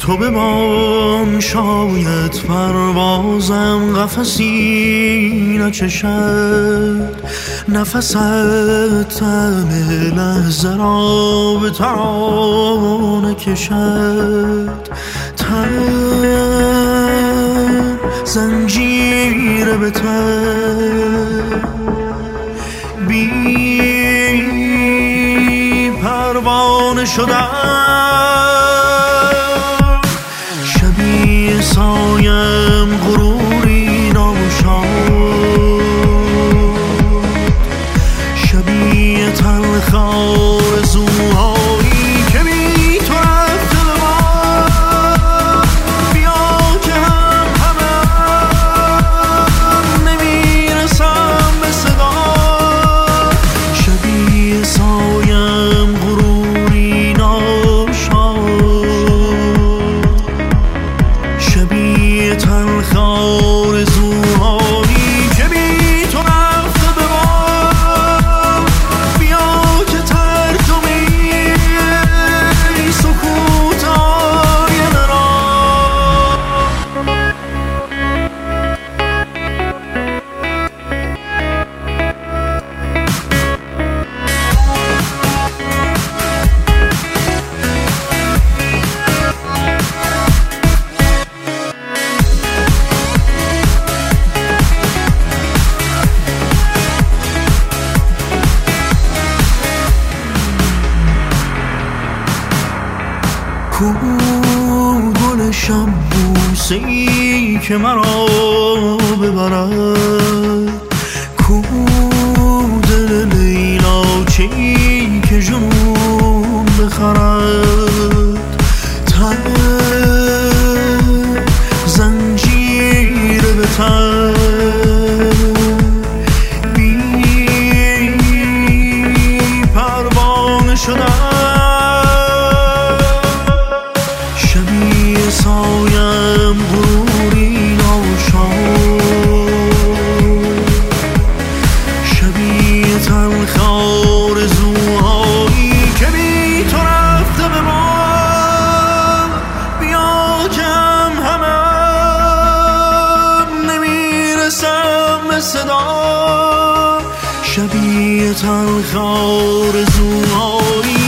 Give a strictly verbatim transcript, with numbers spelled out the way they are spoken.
تو بمان شاید پروازم قفسی نچشد، نفست طعم لحظه را به ترانه کشد. تن زنجیر به تن بی پروانه شدم، شبیه سایم غروری ناشاد، شبیه تلخ آرزوهایی که بی تو رفته به ما. بیا که هم همه نمیرسم به صدا، شبیه سایم غروری ناشاد، شبیه تلخ آرزوهایی که بی تو رفته به ما. بیا که ترجمه سکوت آینه را کو گل شب بوسه‌ای که مرا ببرد، کو دل لیلاچه‌ای که جنون بخرد. تن زنجیر به تن بی پروانه شدم، شبیه سایم غروری ناشاد، شبیه تلخ آرزوهایی که بی تو رفته به ما. بیا که هم همه نمیرسم به صدا، شبیه تلخ آرزوهایی